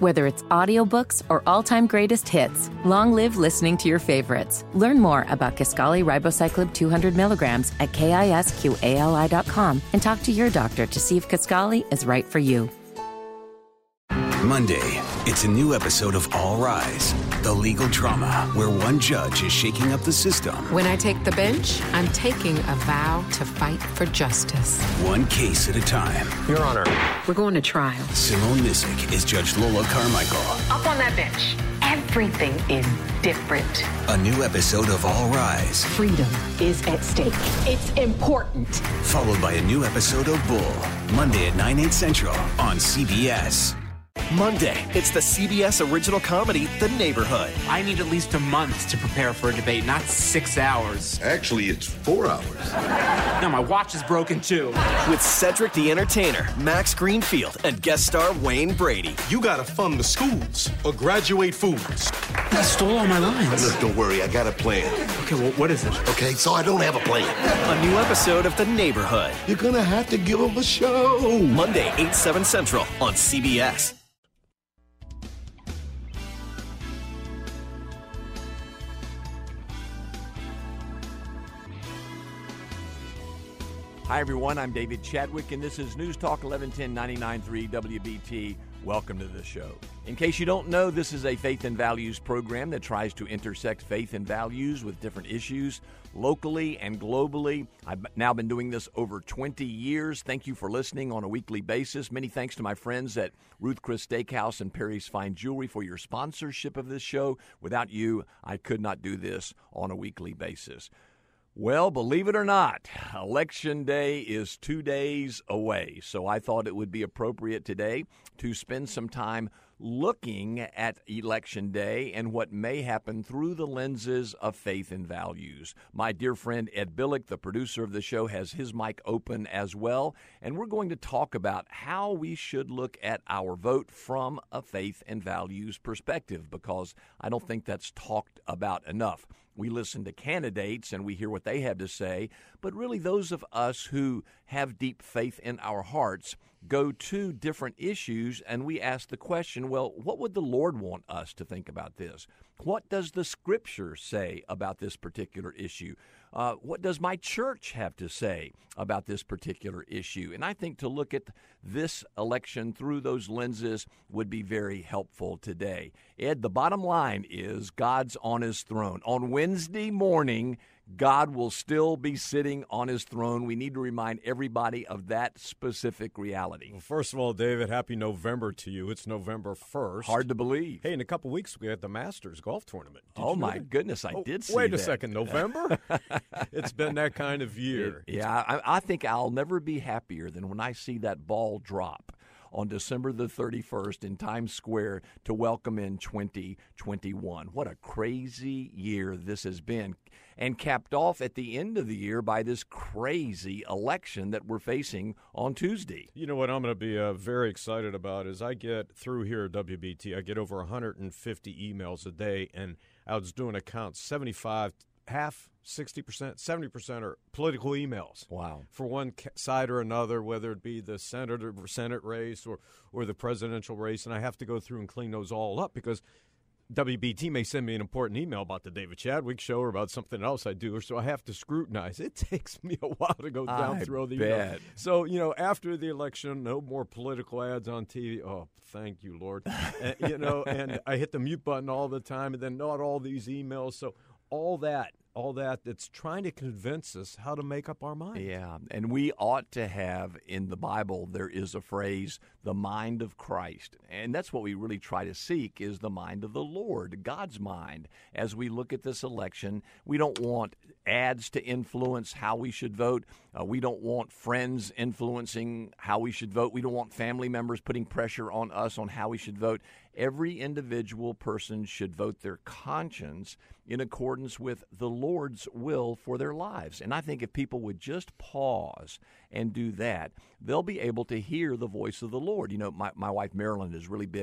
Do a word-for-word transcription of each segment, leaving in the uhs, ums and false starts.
Whether it's audiobooks or all-time greatest hits, long live listening to your favorites. Learn more about Kisqali Ribociclib two hundred milligrams at kisqali dot com and talk to your doctor to see if Kisqali is right for you. Monday, it's a new episode of All Rise, the legal drama where one judge is shaking up the system. When I take the bench, I'm taking a vow to fight for justice. One case at a time. Your Honor. We're going to trial. Simone Missick is Judge Lola Carmichael. Up on that bench. Everything is different. A new episode of All Rise. Freedom is at stake. It's important. Followed by a new episode of Bull. Monday at nine, eight central on C B S. Monday, it's the C B S original comedy, The Neighborhood. I need at least a month to prepare for a debate, not six hours. Actually, it's four hours. No, my watch is broken too. With Cedric the Entertainer, Max Greenfield, and guest star Wayne Brady. You gotta fund the schools or graduate fools. I stole all my lines. Look, don't worry, I got a plan. Okay, well, what is it? Okay, so I don't have a plan. A new episode of The Neighborhood. You're gonna have to give them a show. Monday, eight, seven central on C B S. Hi, everyone. I'm David Chadwick, and this is News Talk eleven ten ninety-nine point three W B T. Welcome to the show. In case you don't know, this is a faith and values program that tries to intersect faith and values with different issues locally and globally. I've now been doing this over twenty years. Thank you for listening on a weekly basis. Many thanks to my friends at Ruth Chris Steakhouse and Perry's Fine Jewelry for your sponsorship of this show. Without you, I could not do this on a weekly basis. Well, believe it or not, Election Day is two days away, so I thought it would be appropriate today to spend some time looking at Election Day and what may happen through the lenses of faith and values. My dear friend Ed Billick, the producer of the show, has his mic open as well, and we're going to talk about how we should look at our vote from a faith and values perspective, because I don't think that's talked about enough. We listen to candidates and we hear what they have to say, but really those of us who have deep faith in our hearts go to different issues and we ask the question, well, what would the Lord want us to think about this? What does the Scripture say about this particular issue? Uh, what does my church have to say about this particular issue? And I think to look at this election through those lenses would be very helpful today. Ed, the bottom line is God's on his throne. On Wednesday morning, God will still be sitting on his throne. We need to remind everybody of that specific reality. Well, first of all, David, happy November to you. It's November first. Hard to believe. Hey, in a couple weeks, we had the Masters golf tournament. Did oh, my goodness, I oh, did see wait that. Wait a second, November? It's been that kind of year. It, yeah, I, I think I'll never be happier than when I see that ball drop on December the thirty-first in Times Square to welcome in twenty twenty-one. What a crazy year this has been, and capped off at the end of the year by this crazy election that we're facing on Tuesday. You know what I'm going to be uh, very excited about is I get through here at W B T, I get over one hundred fifty emails a day, and I was doing a count, seventy-five, half, sixty percent, seventy percent are political emails. Wow. For one side or another, whether it be the Senate or Senate race or, or the presidential race, and I have to go through and clean those all up because W B T may send me an important email about the David Chadwick Show or about something else I do, or so I have to scrutinize. It takes me a while to go down I through all the bet. emails. So, you know, after the election, no more political ads on T V. Oh, thank you, Lord. and, you know, and I hit the mute button all the time, and then not all these emails. So all that. all that that's trying to convince us how to make up our mind. Yeah, and we ought to have in the Bible, there is a phrase, the mind of Christ. And that's what we really try to seek is the mind of the Lord, God's mind. As we look at this election, we don't want ads to influence how we should vote. Uh, we don't want friends influencing how we should vote. We don't want family members putting pressure on us on how we should vote. Every individual person should vote their conscience in accordance with the Lord's will for their lives. And I think if people would just pause and do that, they'll be able to hear the voice of the Lord. You know, my, my wife Marilyn is really big on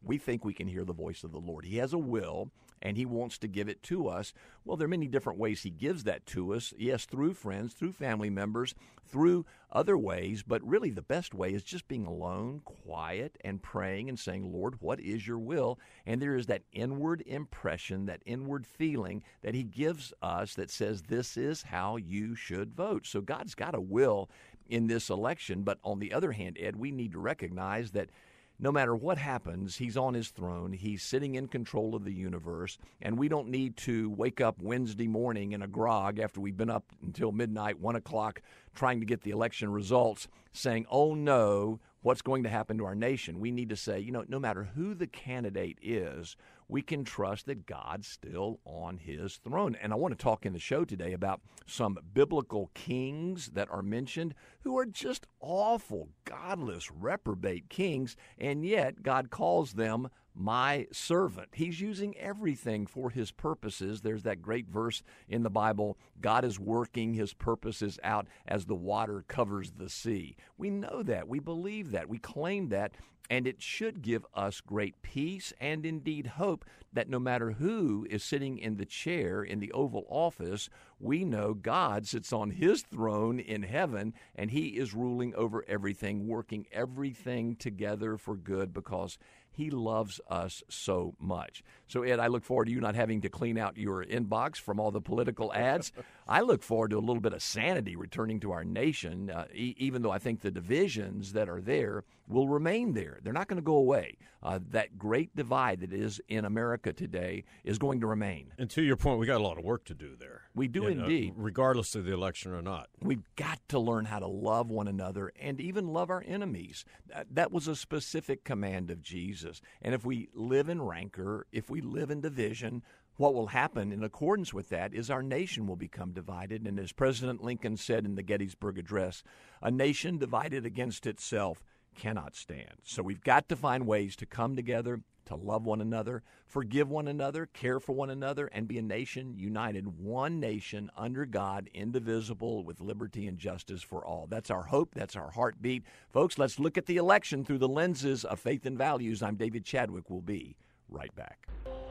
we think we can hear the voice of the Lord. He has a will, and he wants to give it to us. Well, there are many different ways he gives that to us. Yes, through friends, through family members, through other ways, but really the best way is just being alone, quiet, and praying and saying, Lord, what is your will? And there is that inward impression, that inward feeling that he gives us that says this is how you should vote. So God's got a will in this election, but on the other hand, Ed, we need to recognize that no matter what happens, he's on his throne. He's sitting in control of the universe, and we don't need to wake up Wednesday morning in a grog after we've been up until midnight, one o'clock, trying to get the election results, saying, oh no, what's going to happen to our nation? We need to say, you know, no matter who the candidate is, we can trust that God's still on his throne. And I want to talk in the show today about some biblical kings that are mentioned who are just awful, godless, reprobate kings, and yet God calls them my servant. He's using everything for his purposes. There's that great verse in the Bible, God is working his purposes out as the water covers the sea. We know that. We believe that. We claim that. And it should give us great peace and indeed hope that no matter who is sitting in the chair in the Oval Office, we know God sits on his throne in heaven and he is ruling over everything, working everything together for good because he loves us so much. So, Ed, I look forward to you not having to clean out your inbox from all the political ads. I look forward to a little bit of sanity returning to our nation, uh, e- even though I think the divisions that are there will remain there. They're not going to go away. Uh, that great divide that is in America today is going to remain. And to your point, we got a lot of work to do there. We do you indeed. Know, regardless of the election or not. We've got to learn how to love one another and even love our enemies. That, that was a specific command of Jesus. And if we live in rancor, if we live in division, what will happen in accordance with that is our nation will become divided. And as President Lincoln said in the Gettysburg Address, a nation divided against itself cannot stand. So we've got to find ways to come together, to love one another, forgive one another, care for one another, and be a nation united, one nation under God, indivisible, with liberty and justice for all. That's our hope. That's our heartbeat. Folks, let's look at the election through the lenses of faith and values. I'm David Chadwick. We'll be right back.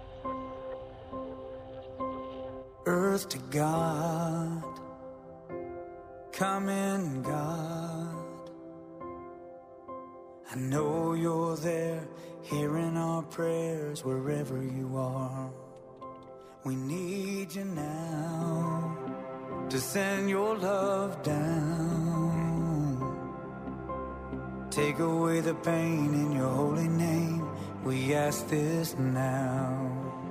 Earth to God, come in, God. I know you're there, hearing our prayers wherever you are. We need you now to send your love down. Take away the pain in your holy name. We ask this now.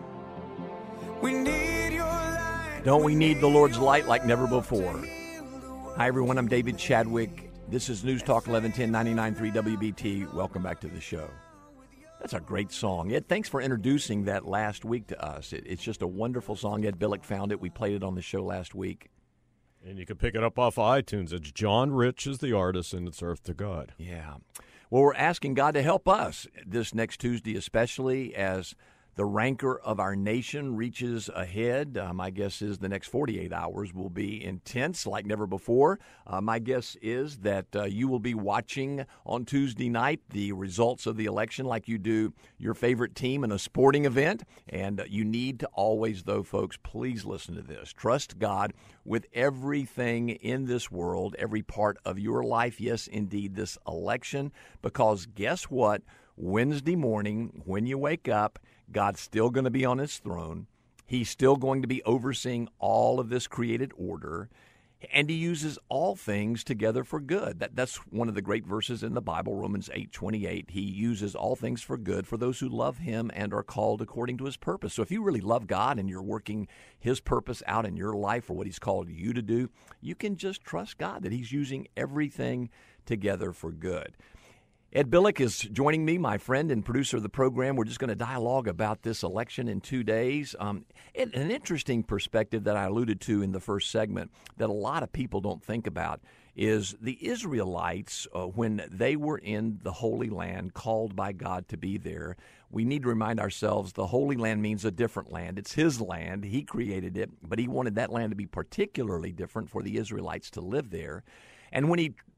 We need your light. Don't we need the Lord's light like never before? Hi, everyone. I'm David Chadwick. This is News Talk eleven ten, ninety-nine point three W B T. Welcome back to the show. That's a great song. Ed, thanks for introducing that last week to us. It, it's just a wonderful song. Ed Billick found it. We played it on the show last week. And you can pick it up off of iTunes. It's John Rich is the artist, and it's Earth to God. Yeah. Well, we're asking God to help us this next Tuesday, especially as the rancor of our nation reaches ahead. Uh, my guess is the next forty-eight hours will be intense like never before. Uh, my guess is that uh, you will be watching on Tuesday night the results of the election like you do your favorite team in a sporting event. And uh, you need to always, though, folks, please listen to this. Trust God with everything in this world, every part of your life. Yes, indeed, this election. Because guess what? Wednesday morning, when you wake up, God's still going to be on his throne. He's still going to be overseeing all of this created order. And he uses all things together for good. That, that's one of the great verses in the Bible, Romans eight twenty-eight. He uses all things for good for those who love him and are called according to his purpose. So if you really love God and you're working his purpose out in your life for what he's called you to do, you can just trust God that he's using everything together for good. Ed Billick is joining me, my friend and producer of the program. We're just going to dialogue about this election in two days. Um, an interesting perspective that I alluded to in the first segment that a lot of people don't think about is the Israelites, uh, when they were in the Holy Land, called by God to be there. We need to remind ourselves the Holy Land means a different land. It's his land. He created it, but he wanted that land to be particularly different for the Israelites to live there. And when he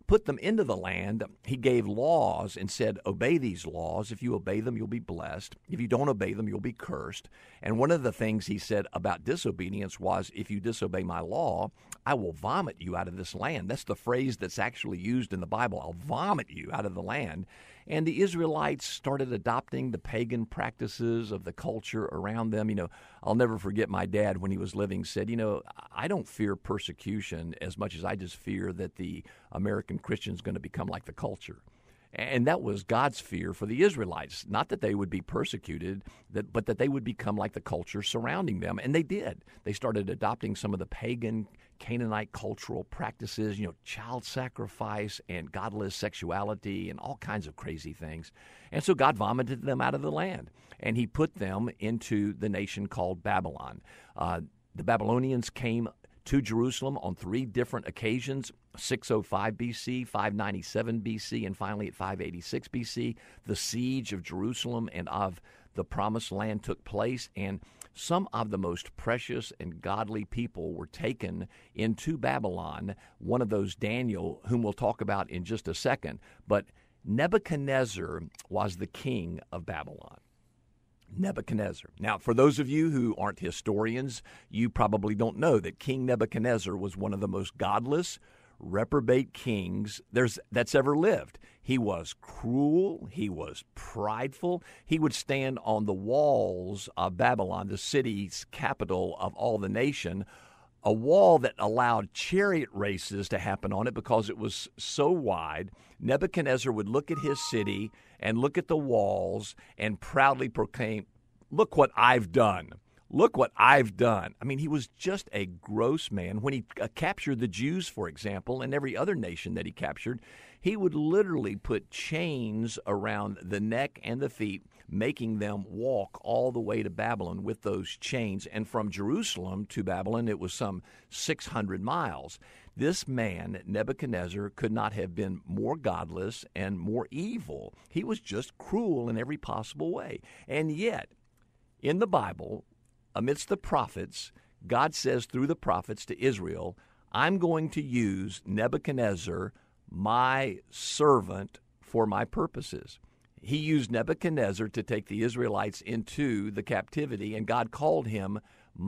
put them into the land, he gave laws and said, obey these laws. If you obey them, you'll be blessed. If you don't obey them, you'll be cursed. And one of the things he said about disobedience was, if you disobey my law, I will vomit you out of this land. That's the phrase that's actually used in the Bible. I'll vomit you out of the land. And the Israelites started adopting the pagan practices of the culture around them. You know, I'll never forget my dad when he was living said, you know, I don't fear persecution as much as I just fear that the American Christian is going to become like the culture. And that was God's fear for the Israelites, not that they would be persecuted, that, but that they would become like the culture surrounding them. And they did. They started adopting some of the pagan Canaanite cultural practices, you know, child sacrifice and godless sexuality and all kinds of crazy things. And so God vomited them out of the land, and he put them into the nation called Babylon. Uh, the Babylonians came to Jerusalem on three different occasions, six oh five B C, five ninety-seven B C, and finally at five eighty-six B C. The siege of Jerusalem and of the Promised Land took place, and some of the most precious and godly people were taken into Babylon, one of those Daniel, whom we'll talk about in just a second. But Nebuchadnezzar was the king of Babylon. Nebuchadnezzar. Now, for those of you who aren't historians, you probably don't know that King Nebuchadnezzar was one of the most godless, reprobate kings there's that's ever lived. He was cruel. He was prideful. He would stand on the walls of Babylon, the city's capital of all the nation, a wall that allowed chariot races to happen on it because it was so wide. Nebuchadnezzar would look at his city and look at the walls and proudly proclaim, look what I've done. Look what I've done. I mean, he was just a gross man. When he uh, captured the Jews, for example, and every other nation that he captured, he would literally put chains around the neck and the feet, making them walk all the way to Babylon with those chains. And from Jerusalem to Babylon, it was some six hundred miles. This man, Nebuchadnezzar, could not have been more godless and more evil. He was just cruel in every possible way. And yet, in the Bible, amidst the prophets, God says through the prophets to Israel, I'm going to use Nebuchadnezzar, my servant, for my purposes. He used Nebuchadnezzar to take the Israelites into the captivity, and God called him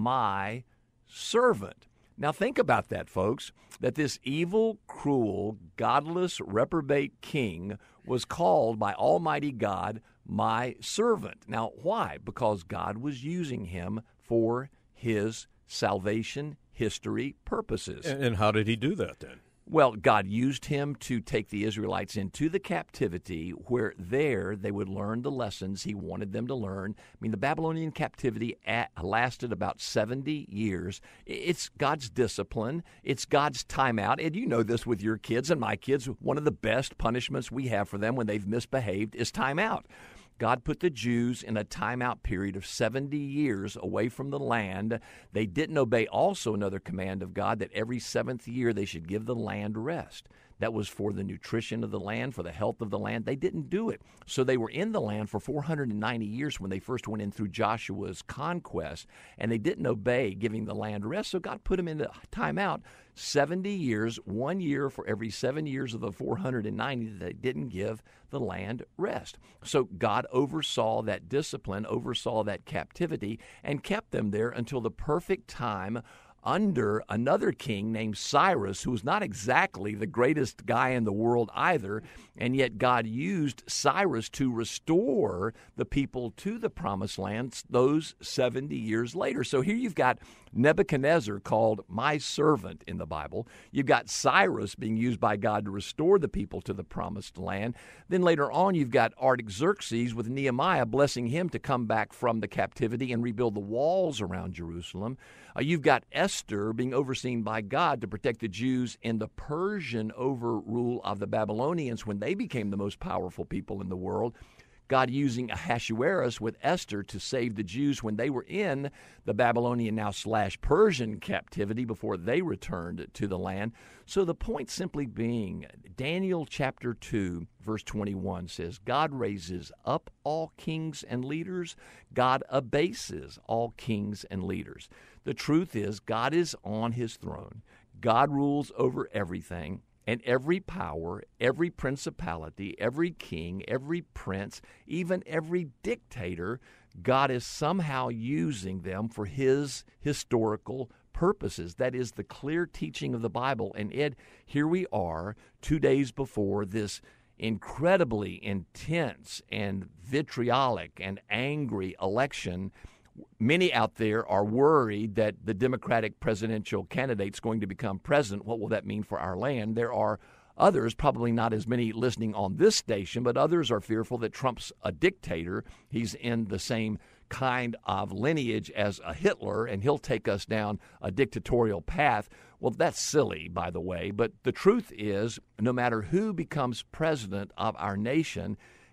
my servant. Now think about that, folks, that this evil, cruel, godless, reprobate king was called by Almighty God my servant. Now, why? Because God was using him for his salvation history purposes. And, and how did he do that then? Well, God used him to take the Israelites into the captivity where there they would learn the lessons he wanted them to learn. I mean, the Babylonian captivity at, lasted about seventy years. It's God's discipline. It's God's timeout. And you know this with your kids and my kids. One of the best punishments we have for them when they've misbehaved is timeout. God put the Jews in a timeout period of seventy years away from the land. They didn't obey also another command of God that every seventh year they should give the land rest. That was for the nutrition of the land, for the health of the land. They didn't do it. So they were in the land for four hundred ninety years when they first went in through Joshua's conquest, and they didn't obey giving the land rest. So God put them into timeout seventy years, one year for every seven years of the four hundred ninety that they didn't give the land rest. So God oversaw that discipline, oversaw that captivity, and kept them there until the perfect time under another king named Cyrus, who was not exactly the greatest guy in the world either, and yet God used Cyrus to restore the people to the Promised Land those seventy years later. So here you've got Nebuchadnezzar called my servant in the Bible. You've got Cyrus being used by God to restore the people to the Promised Land. Then later on, you've got Artaxerxes with Nehemiah blessing him to come back from the captivity and rebuild the walls around Jerusalem. Uh, you've got Esther being overseen by God to protect the Jews in the Persian overrule of the Babylonians when they became the most powerful people in the world. God using Ahasuerus with Esther to save the Jews when they were in the Babylonian now slash Persian captivity before they returned to the land. So the point simply being, Daniel chapter two, verse twenty-one says, God raises up all kings and leaders. God abases all kings and leaders. The truth is, God is on his throne. God rules over everything. And every power, every principality, every king, every prince, even every dictator, God is somehow using them for his historical purposes. That is the clear teaching of the Bible. And Ed, here we are two days before this incredibly intense and vitriolic and angry election. Many out there are worried that the Democratic presidential candidate's going to become president. What will that mean for our land? There are others, probably not as many listening on this station, but others are fearful that Trump's a dictator. He's in the same kind of lineage as a Hitler, and he'll take us down a dictatorial path. Well, that's silly, by the way, but the truth is, no matter who becomes president of our nation,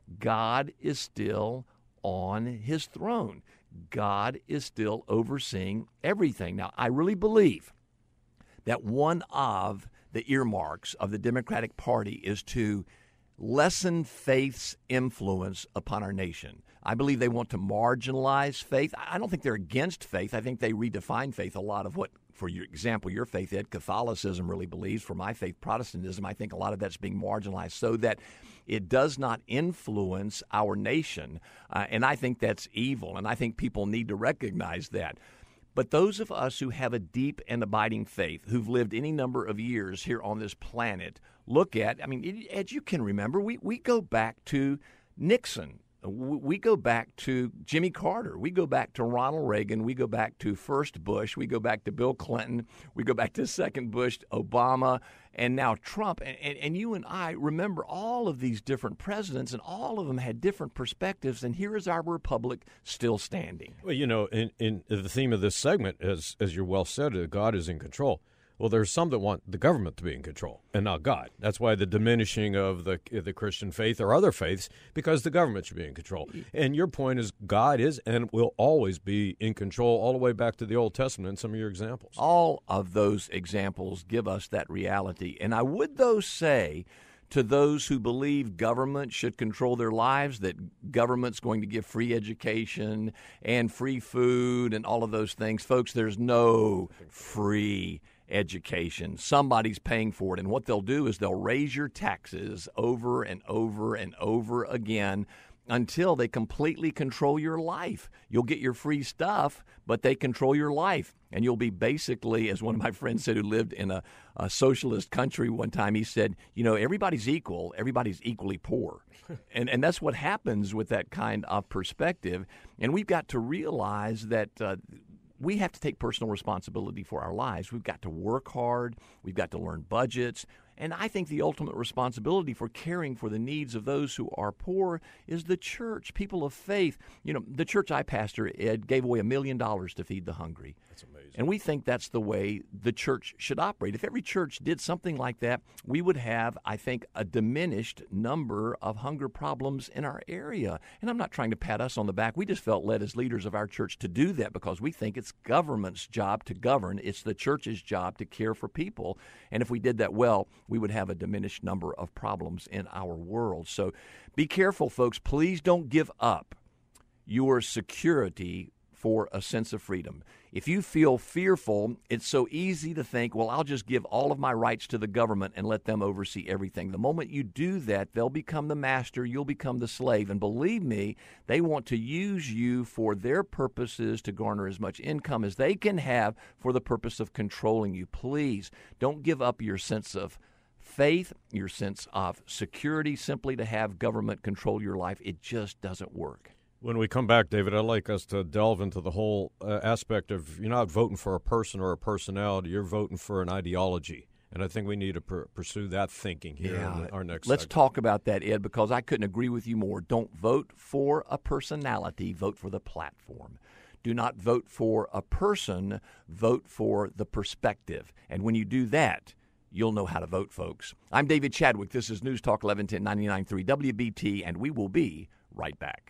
God is still on his throne. God is still overseeing everything. Now, I really believe that one of the earmarks of the Democratic Party is to lessen faith's influence upon our nation. I believe they want to marginalize faith. I don't think they're against faith. I think they redefine faith. A lot of what, for your example, your faith, Ed, Catholicism really believes. For my faith, Protestantism, I think a lot of that's being marginalized so that it does not influence our nation. Uh, and I think that's evil, and I think people need to recognize that. But those of us who have a deep and abiding faith, who've lived any number of years here on this planet, look at, I mean, as you can remember, we, we go back to Nixon. We go back to Jimmy Carter. We go back to Ronald Reagan. We go back to first Bush. We go back to Bill Clinton. We go back to second Bush, Obama, and now Trump. And, and, and you and I remember all of these different presidents, and all of them had different perspectives. And here is our republic still standing. Well, you know, in, in the theme of this segment, as as you well said, uh, God is in control. Well, there's some that want the government to be in control and not God. That's why the diminishing of the the Christian faith or other faiths, because the government should be in control. And your point is God is and will always be in control all the way back to the Old Testament in some of your examples. All of those examples give us that reality. And I would, though, say to those who believe government should control their lives, that government's going to give free education and free food and all of those things. Folks, there's no free education. Somebody's paying for it. And what they'll do is they'll raise your taxes over and over and over again until they completely control your life. You'll get your free stuff, but they control your life. And you'll be basically, as one of my friends said who lived in a, a socialist country one time, he said, you know, everybody's equal, everybody's equally poor. and and that's what happens with that kind of perspective. And we've got to realize that uh, we have to take personal responsibility for our lives. We've got to work hard. We've got to learn budgets. And I think the ultimate responsibility for caring for the needs of those who are poor is the church, people of faith. You know, the church I pastor, Ed, gave away a million dollars to feed the hungry. That's amazing. And we think that's the way the church should operate. If every church did something like that, we would have, I think, a diminished number of hunger problems in our area. And I'm not trying to pat us on the back. We just felt led as leaders of our church to do that because we think it's government's job to govern. It's the church's job to care for people. And if we did that well, we would have a diminished number of problems in our world. So be careful, folks. Please don't give up your security for a sense of freedom. If you feel fearful, it's so easy to think, well, I'll just give all of my rights to the government and let them oversee everything. The moment you do that, they'll become the master, you'll become the slave. And believe me, they want to use you for their purposes to garner as much income as they can have for the purpose of controlling you. Please don't give up your sense of faith, your sense of security, simply to have government control your life. It just doesn't work. When we come back, David, I'd like us to delve into the whole uh, aspect of you're not voting for a person or a personality, you're voting for an ideology. And I think we need to pr- pursue that thinking here yeah. in our next Let's segment. talk about that, Ed, because I couldn't agree with you more. Don't vote for a personality, vote for the platform. Do not vote for a person, vote for the perspective. And when you do that, you'll know how to vote, folks. I'm David Chadwick. This is News Talk eleven ten ninety-nine point three W B T, and we will be right back.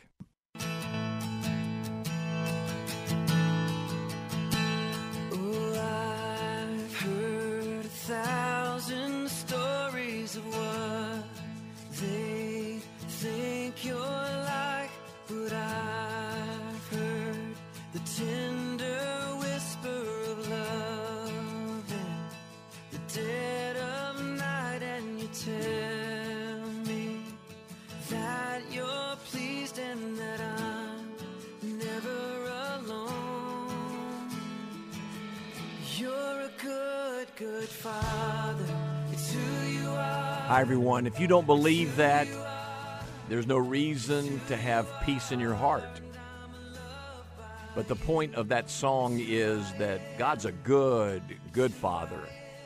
Thousand stories of what they think you're like, but I've heard the tender whisper of love in the dead of night, and Hi, everyone. If you don't believe that, there's no reason to have peace in your heart. But the point of that song is that God's a good, good Father.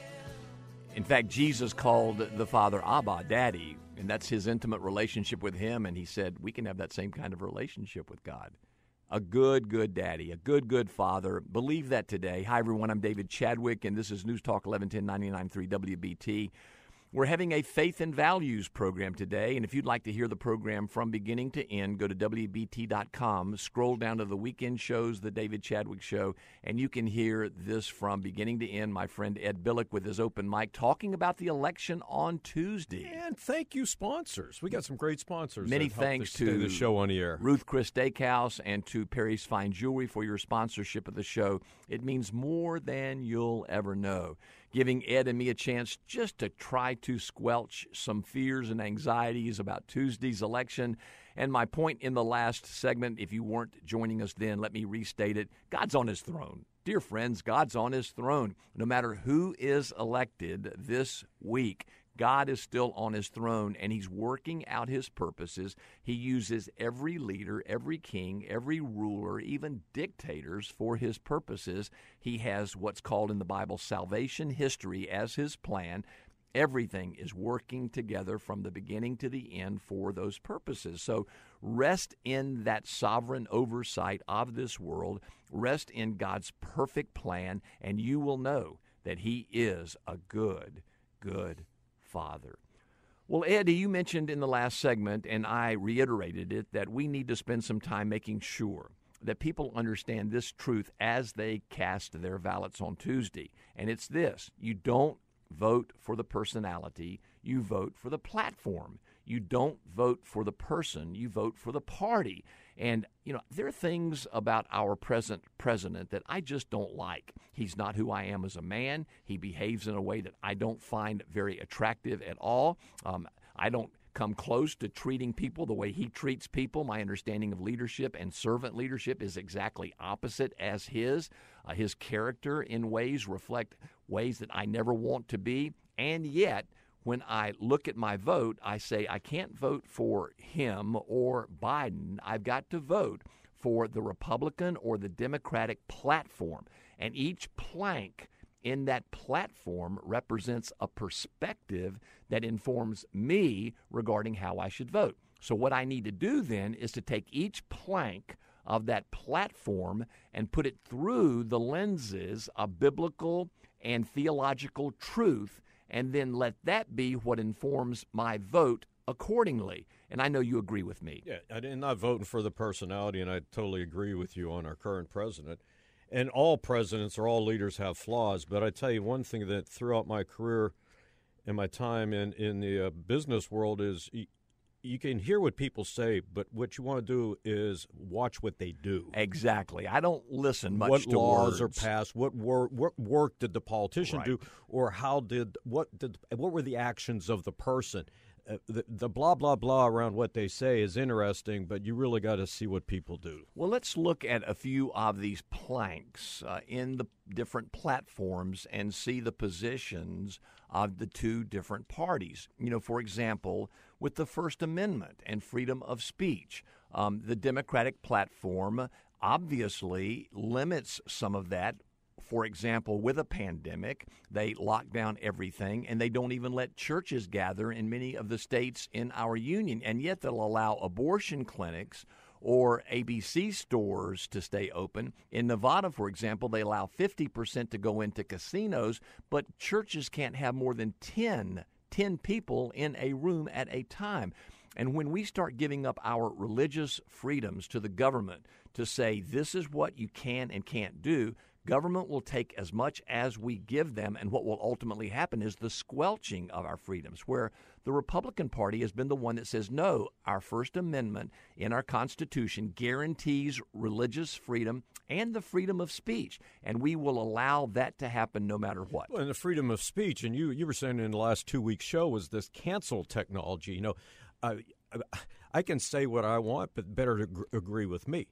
In fact, Jesus called the Father Abba, Daddy, and that's his intimate relationship with him, and he said we can have that same kind of relationship with God. A good, good daddy, a good, good father. Believe that today. Hi, everyone. I'm David Chadwick, and this is News Talk eleven ten ninety-nine point three W B T. We're having a Faith and Values program today, and if you'd like to hear the program from beginning to end, go to W B T dot com, scroll down to the weekend shows, the David Chadwick Show, and you can hear this from beginning to end. My friend Ed Billick with his open mic talking about the election on Tuesday. And thank you, sponsors. We got some great sponsors. Many that help thanks to to stay the show on the air. Ruth Chris Steakhouse and to Perry's Fine Jewelry for your sponsorship of the show. It means more than you'll ever know. Giving Ed and me a chance just to try to squelch some fears and anxieties about Tuesday's election. And my point in the last segment, if you weren't joining us then, let me restate it. God's on his throne. Dear friends, God's on his throne. No matter who is elected this week, God is still on his throne, and he's working out his purposes. He uses every leader, every king, every ruler, even dictators for his purposes. He has what's called in the Bible salvation history as his plan. Everything is working together from the beginning to the end for those purposes. So rest in that sovereign oversight of this world. Rest in God's perfect plan, and you will know that he is a good, good Father. Well, Eddie, you mentioned in the last segment, and I reiterated it, that we need to spend some time making sure that people understand this truth as they cast their ballots on Tuesday. And it's this: you don't vote for the personality, you vote for the platform. You don't vote for the person, you vote for the party. And, you know, there are things about our present president that I just don't like. He's not who I am as a man. He behaves in a way that I don't find very attractive at all. Um, I don't come close to treating people the way he treats people. My understanding of leadership and servant leadership is exactly opposite as his. Uh, his character in ways reflect ways that I never want to be. And yet, when I look at my vote, I say I can't vote for him or Biden. I've got to vote for the Republican or the Democratic platform. And each plank in that platform represents a perspective that informs me regarding how I should vote. So what I need to do then is to take each plank of that platform and put it through the lenses of biblical and theological truth, and then let that be what informs my vote accordingly. And I know you agree with me. Yeah, I'm not voting for the personality, and I totally agree with you on our current president. And all presidents or all leaders have flaws, but I tell you one thing that throughout my career and my time in, in the uh, business world is you, you can hear what people say, but what you want to do is watch what they do. Exactly. I don't listen much what to laws words. are passed, what, wor- what work did the politician Right. do, or how did what did what were the actions of the person. Uh, the, the blah, blah, blah around what they say is interesting, but you really got to see what people do. Well, let's look at a few of these planks uh, in the different platforms and see the positions of the two different parties. You know, for example, with the First Amendment and freedom of speech, um, the Democratic platform obviously limits some of that. For example, with a pandemic, they lock down everything, and they don't even let churches gather in many of the states in our union, and yet they'll allow abortion clinics or A B C stores to stay open. In Nevada, for example, they allow fifty percent to go into casinos, but churches can't have more than ten, ten people in a room at a time. And when we start giving up our religious freedoms to the government to say this is what you can and can't do, government will take as much as we give them, and what will ultimately happen is the squelching of our freedoms, where the Republican Party has been the one that says, no, our First Amendment in our Constitution guarantees religious freedom and the freedom of speech, and we will allow that to happen no matter what. Well, and the freedom of speech, and you, you were saying in the last two weeks' show, was this cancel technology. You know, I, I can say what I want, but better to gr- agree with me.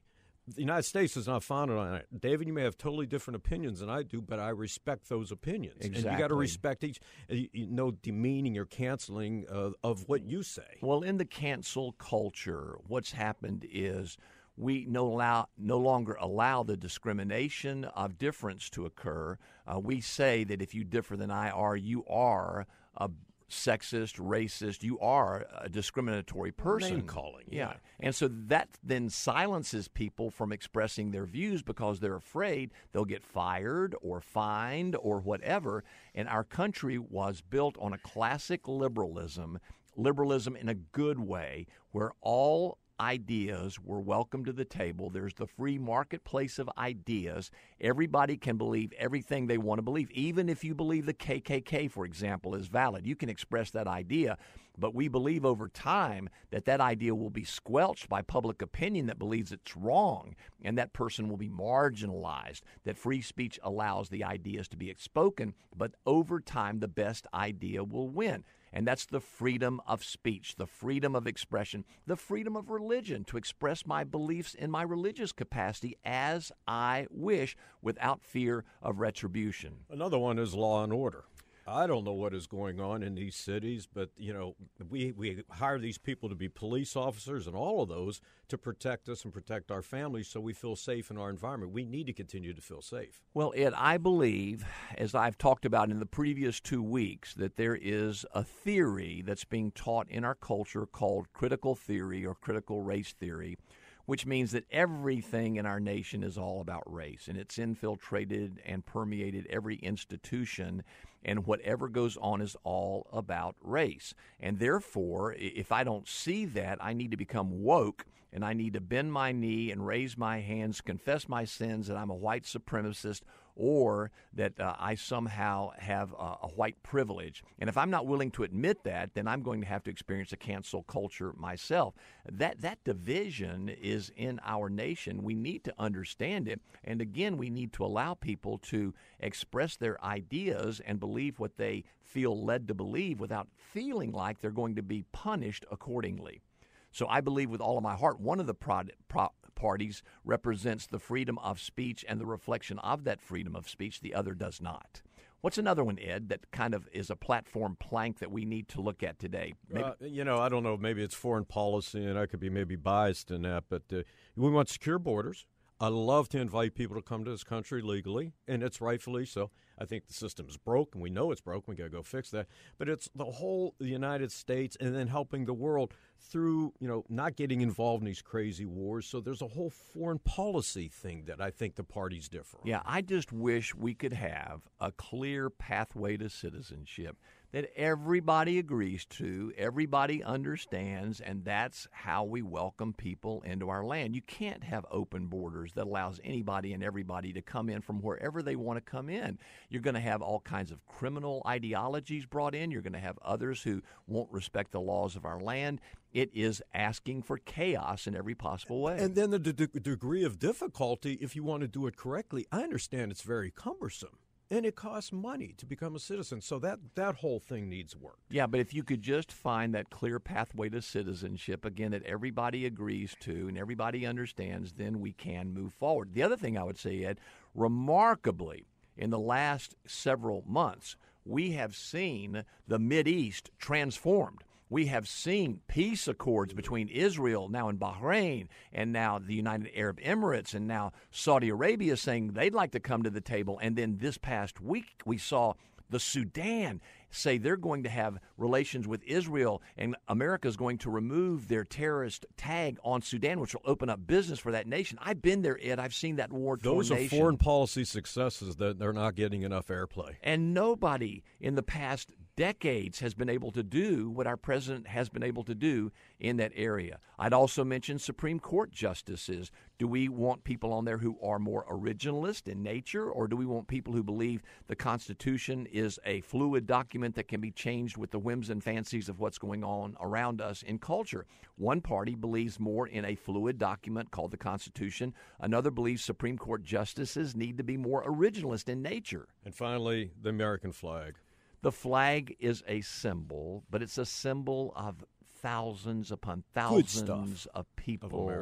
the United States is not founded on it. David, you may have totally different opinions than I do, but I respect those opinions. Exactly. And you got to respect each, you, you know, demeaning or canceling uh, of what you say. Well, in the cancel culture, what's happened is we no, allow, no longer allow the discrimination of difference to occur. Uh, we say that if you differ than I are, you are a sexist, racist, you are a discriminatory person. Name calling. Yeah. yeah. And so that then silences people from expressing their views because they're afraid they'll get fired or fined or whatever. And our country was built on a classic liberalism, liberalism in a good way, where all ideas were welcome to the table. There's the free marketplace of ideas. Everybody can believe everything they want to believe. Even if you believe the K K K, for example, is valid, you can express that idea. But we believe over time that that idea will be squelched by public opinion that believes it's wrong, and that person will be marginalized, that free speech allows the ideas to be spoken, but over time the best idea will win. And that's the freedom of speech, the freedom of expression, the freedom of religion to express my beliefs in my religious capacity as I wish without fear of retribution. Another one is law and order. I don't know what is going on in these cities, but, you know, we, we hire these people to be police officers and all of those to protect us and protect our families so we feel safe in our environment. We need to continue to feel safe. Well, Ed, I believe, as I've talked about in the previous two weeks, that there is a theory that's being taught in our culture called critical theory or critical race theory, which means that everything in our nation is all about race, and it's infiltrated and permeated every institution, and whatever goes on is all about race. And therefore, if I don't see that, I need to become woke, and I need to bend my knee and raise my hands, confess my sins that I'm a white supremacist, or that uh, I somehow have a, a white privilege. And if I'm not willing to admit that, then I'm going to have to experience a cancel culture myself. That that division is in our nation. We need to understand it. And again, we need to allow people to express their ideas and believe what they feel led to believe without feeling like they're going to be punished accordingly. So I believe with all of my heart, one of the prod, pro, parties represents the freedom of speech and the reflection of that freedom of speech. The other does not. What's another one, Ed, that kind of is a platform plank that we need to look at today? Maybe- uh, you know, I don't know. Maybe it's foreign policy, and I could be maybe biased in that, but uh, we want secure borders. I love to invite people to come to this country legally, and it's rightfully so. I think the system is broke, and we know it's broke. We got to go fix that. But it's the whole the United States and then helping the world through, you know, not getting involved in these crazy wars. So there's a whole foreign policy thing that I think the parties differ on. Yeah, I just wish we could have a clear pathway to citizenship that everybody agrees to, everybody understands, and that's how we welcome people into our land. You can't have open borders that allows anybody and everybody to come in from wherever they want to come in. You're going to have all kinds of criminal ideologies brought in. You're going to have others who won't respect the laws of our land. It is asking for chaos in every possible way. And then the d- d- degree of difficulty, if you want to do it correctly, I understand it's very cumbersome. And it costs money to become a citizen. So that, that whole thing needs work. Yeah, but if you could just find that clear pathway to citizenship, again, that everybody agrees to and everybody understands, then we can move forward. The other thing I would say, Ed, remarkably, in the last several months, we have seen the Mideast transformed. We have seen peace accords between Israel, now in Bahrain, and now the United Arab Emirates, and now Saudi Arabia saying they'd like to come to the table. And then this past week, we saw the Sudan say they're going to have relations with Israel, and America's going to remove their terrorist tag on Sudan, which will open up business for that nation. I've been there, Ed. I've seen that war-torn Those are nation. foreign policy successes that they're not getting enough airplay. And nobody in the past decades has been able to do what our president has been able to do in that area. I'd also mention Supreme Court justices. Do we want people on there who are more originalist in nature, or do we want people who believe the Constitution is a fluid document that can be changed with the whims and fancies of what's going on around us in culture? One party believes more in a fluid document called the Constitution. Another believes Supreme Court justices need to be more originalist in nature. And finally, the American flag. The flag is a symbol, but it's a symbol of thousands upon thousands of people of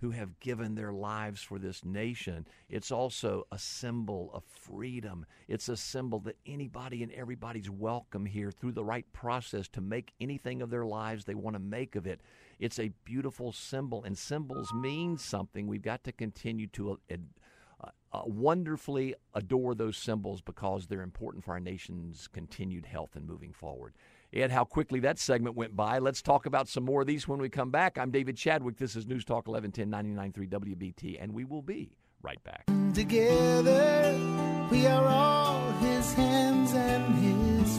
who have given their lives for this nation. It's also a symbol of freedom. It's a symbol that anybody and everybody's welcome here through the right process to make anything of their lives they want to make of it. It's a beautiful symbol, and symbols mean something. We've got to continue to uh, uh, wonderfully adore those symbols because they're important for our nation's continued health and moving forward. Ed, how quickly that segment went by. Let's talk about some more of these when we come back. I'm David Chadwick. This is News Talk eleven ten, ninety-nine point three W B T, and we will be right back. Together, we are all his hands and his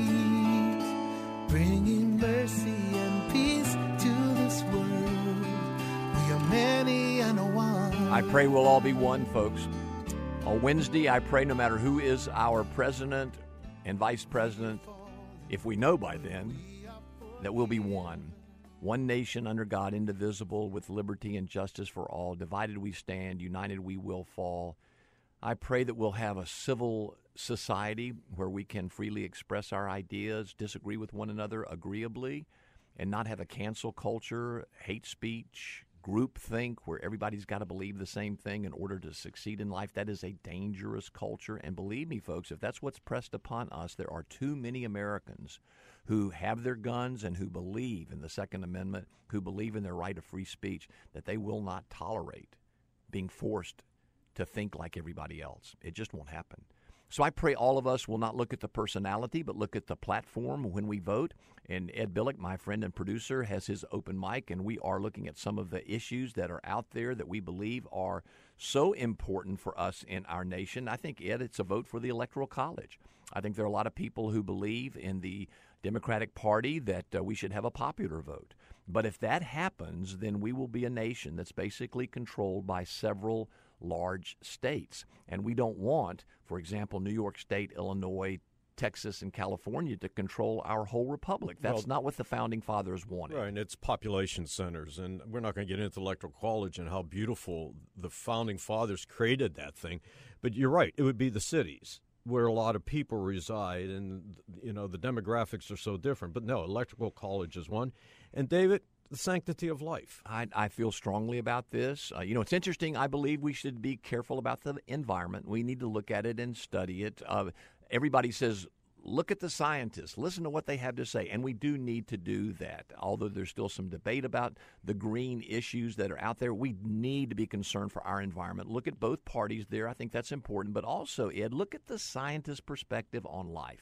feet, bringing mercy and peace to this world. We are many and one. I pray we'll all be one, folks. On Wednesday, I pray no matter who is our president and vice president, if we know by then that we'll be one. One nation under God, indivisible, with liberty and justice for all. Divided we stand, united we will fall. I pray that we'll have a civil society where we can freely express our ideas, disagree with one another agreeably, and not have a cancel culture, hate speech, groupthink, where everybody's got to believe the same thing in order to succeed in life. That is a dangerous culture. And believe me, folks, if that's what's pressed upon us, there are too many Americans who have their guns and who believe in the Second Amendment, who believe in their right of free speech, that they will not tolerate being forced to think like everybody else. It just won't happen. So I pray all of us will not look at the personality, but look at the platform when we vote. And Ed Billick, my friend and producer, has his open mic, and we are looking at some of the issues that are out there that we believe are so important for us in our nation. I think, Ed, it's a vote for the Electoral College. I think there are a lot of people who believe in the Democratic Party that uh, we should have a popular vote. But if that happens, then we will be a nation that's basically controlled by several large states. And we don't want, for example, New York State, Illinois, Texas, and California to control our whole republic. That's well, not what the Founding Fathers wanted. Right, and it's population centers. And we're not going to get into the Electoral College and how beautiful the Founding Fathers created that thing. But you're right, it would be the cities where a lot of people reside, and, you know, the demographics are so different. But no, Electoral College is one. And, David, the sanctity of life. I, I feel strongly about this. Uh, you know, it's interesting. I believe we should be careful about the environment. We need to look at it and study it. Uh, everybody says, look at the scientists, listen to what they have to say, and we do need to do that. Although there's still some debate about the green issues that are out there, we need to be concerned for our environment. Look at both parties there. I think that's important. But also, Ed, look at the scientist perspective on life.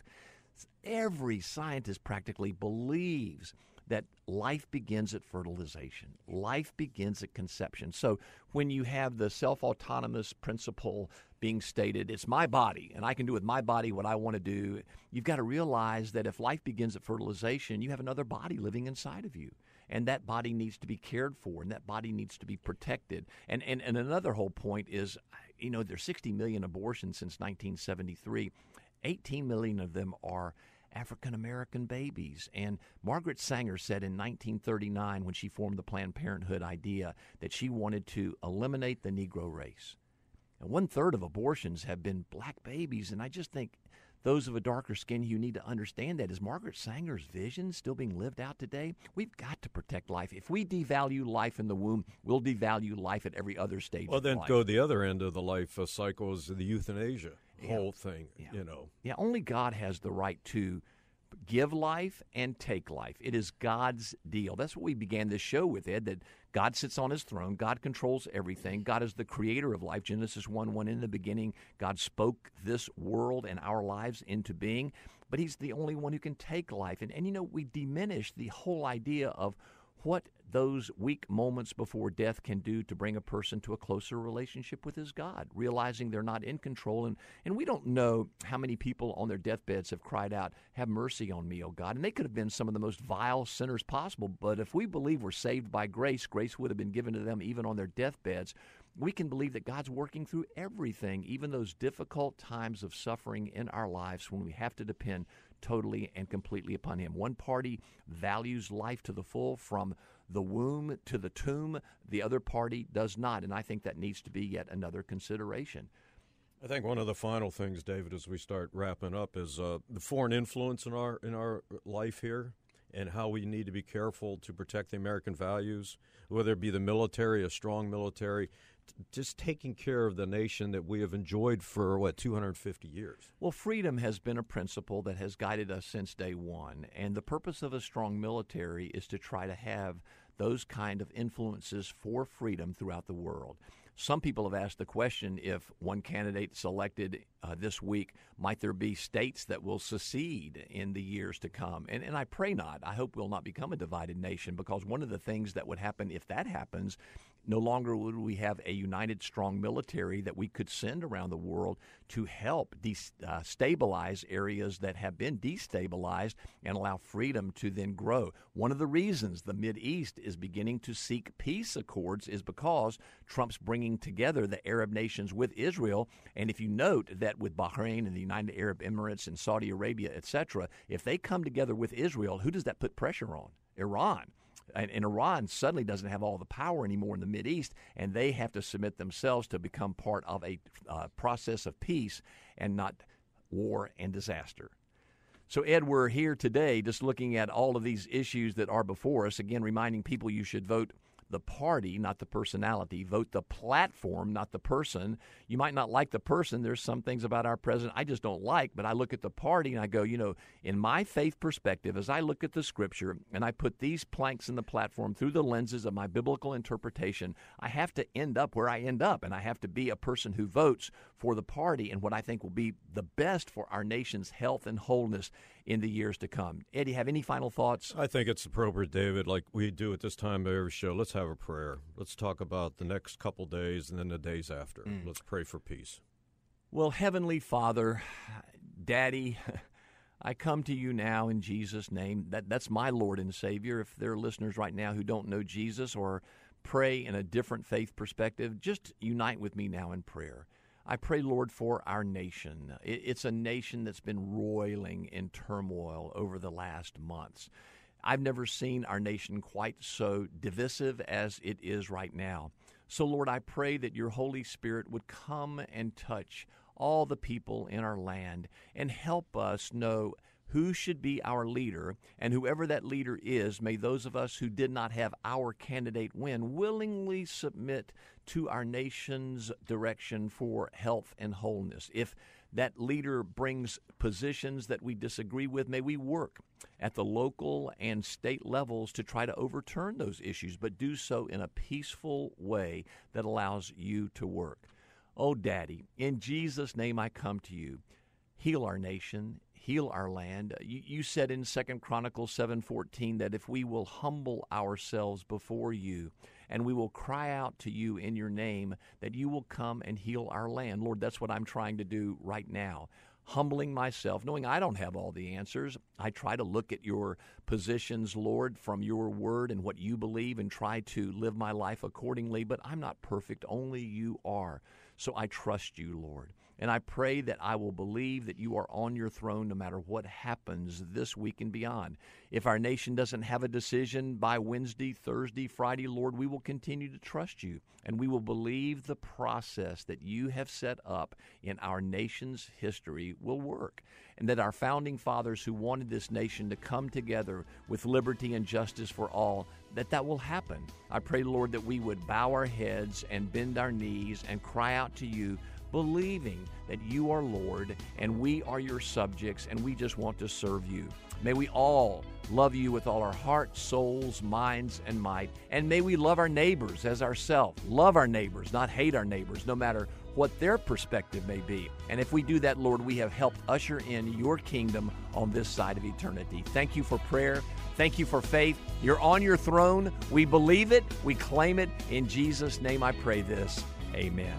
Every scientist practically believes that life begins at fertilization. Life begins at conception. So when you have the self-autonomous principle being stated, it's my body, and I can do with my body what I want to do, you've got to realize that if life begins at fertilization, you have another body living inside of you. And that body needs to be cared for, and that body needs to be protected. And, and, and another whole point is, you know, there's sixty million abortions since nineteen seventy-three. eighteen million of them are African-American babies. And Margaret Sanger said in nineteen thirty-nine, when she formed the Planned Parenthood idea, that she wanted to eliminate the Negro race. And one-third of abortions have been black babies, and I just think those of a darker skin, you need to understand that. Is Margaret Sanger's vision still being lived out today? We've got to protect life. If we devalue life in the womb, we'll devalue life at every other stage well, of then life. go the other end of the life uh, cycle is the euthanasia Yeah. whole thing, Yeah. you know. Yeah, only God has the right to give life and take life. It is God's deal. That's what we began this show with, Ed, that God sits on his throne. God controls everything. God is the creator of life. Genesis one one, in the beginning, God spoke this world and our lives into being, but he's the only one who can take life. And, and you know, we diminish the whole idea of what those weak moments before death can do to bring a person to a closer relationship with his God, realizing they're not in control. And, and we don't know how many people on their deathbeds have cried out, have mercy on me, O God. And they could have been some of the most vile sinners possible. But if we believe we're saved by grace, grace would have been given to them even on their deathbeds. We can believe that God's working through everything, even those difficult times of suffering in our lives when we have to depend totally and completely upon him. One party values life to the full from the womb to the tomb. The other party does not, and I think that needs to be yet another consideration. I think one of the final things, David, as we start wrapping up, is uh, the foreign influence in our in our life here. and how we need to be careful to protect the American values, whether it be the military, a strong military, t- just taking care of the nation that we have enjoyed for, what, two hundred fifty years. Well, freedom has been a principle that has guided us since day one, and the purpose of a strong military is to try to have those kind of influences for freedom throughout the world. Some people have asked the question, if one candidate selected uh, this week, might there be states that will secede in the years to come? And, and I pray not. I hope we'll not become a divided nation, because one of the things that would happen if that happens, no longer would we have a united, strong military that we could send around the world to help de- uh, stabilize areas that have been destabilized and allow freedom to then grow. One of the reasons the Mideast is beginning to seek peace accords is because Trump's bringing together the Arab nations with Israel. And if you note that with Bahrain and the United Arab Emirates and Saudi Arabia, et cetera, if they come together with Israel, who does that put pressure on? Iran. And, and Iran suddenly doesn't have all the power anymore in the Mideast, and they have to submit themselves to become part of a uh, process of peace and not war and disaster. So, Ed, we're here today just looking at all of these issues that are before us. Again, reminding people you should vote the party, not the personality. Vote the platform, not the person. You might not like the person. There's some things about our president I just don't like, but I look at the party and I go, you know, in my faith perspective, as I look at the Scripture and I put these planks in the platform through the lenses of my biblical interpretation, I have to end up where I end up, and I have to be a person who votes for the party and what I think will be the best for our nation's health and wholeness in the years to come. Eddie, have any final thoughts? I think it's appropriate, David, like we do at this time of every show. Let's have a prayer. Let's talk about the next couple days and then the days after. Mm. Let's pray for peace. Well, Heavenly Father, Daddy, I come to you now in Jesus' name. That That's my Lord and Savior. If there are listeners right now who don't know Jesus or pray in a different faith perspective, just unite with me now in prayer. I pray, Lord, for our nation. It's a nation that's been roiling in turmoil over the last months. I've never seen our nation quite so divisive as it is right now. So, Lord, I pray that your Holy Spirit would come and touch all the people in our land and help us know who should be our leader, and whoever that leader is, may those of us who did not have our candidate win willingly submit to our nation's direction for health and wholeness. If that leader brings positions that we disagree with, may we work at the local and state levels to try to overturn those issues, but do so in a peaceful way that allows you to work. Oh, Daddy, in Jesus' name I come to you. Heal our nation. Heal our land. You, you said in Second Chronicles seven fourteen that if we will humble ourselves before you and we will cry out to you in your name, that you will come and heal our land. Lord, that's what I'm trying to do right now. Humbling myself, knowing I don't have all the answers. I try to look at your positions, Lord, from your word and what you believe and try to live my life accordingly, but I'm not perfect. Only you are. So I trust you, Lord. And I pray that I will believe that you are on your throne no matter what happens this week and beyond. If our nation doesn't have a decision by Wednesday, Thursday, Friday, Lord, we will continue to trust you, and we will believe the process that you have set up in our nation's history will work, and that our founding fathers who wanted this nation to come together with liberty and justice for all, that that will happen. I pray, Lord, that we would bow our heads and bend our knees and cry out to you, believing that you are Lord and we are your subjects and we just want to serve you. May we all love you with all our hearts, souls, minds, and might. And may we love our neighbors as ourselves. Love our neighbors, not hate our neighbors, no matter what their perspective may be. And if we do that, Lord, we have helped usher in your kingdom on this side of eternity. Thank you for prayer. Thank you for faith. You're on your throne. We believe it. We claim it. In Jesus' name I pray this. Amen.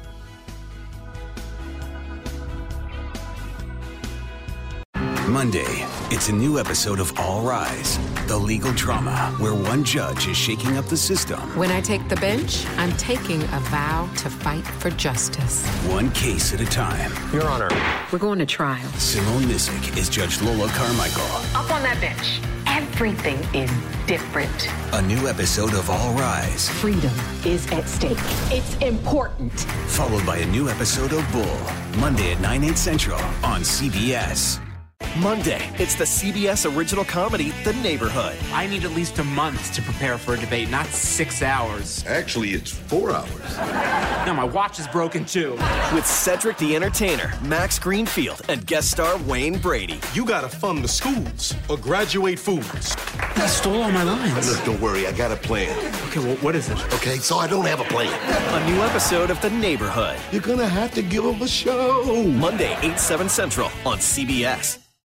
Monday, it's a new episode of All Rise, the legal drama where one judge is shaking up the system. When I take the bench, I'm taking a vow to fight for justice. One case at a time. Your Honor. We're going to trial. Simone Missick is Judge Lola Carmichael. Up on that bench, everything is different. A new episode of All Rise. Freedom is at stake. It's important. Followed by a new episode of Bull, Monday at nine, eight central on C B S. Monday, it's the C B S original comedy, The Neighborhood. I need at least a month to prepare for a debate, not six hours. Actually, it's four hours. No, my watch is broken too. With Cedric the Entertainer, Max Greenfield, and guest star Wayne Brady. You gotta fund the schools or graduate foods. I stole all my lines. Look, don't worry, I got a plan. Okay, well, what is it? Okay, so I don't have a plan. A new episode of The Neighborhood. You're gonna have to give them a show. Monday, eight, seven Central on C B S.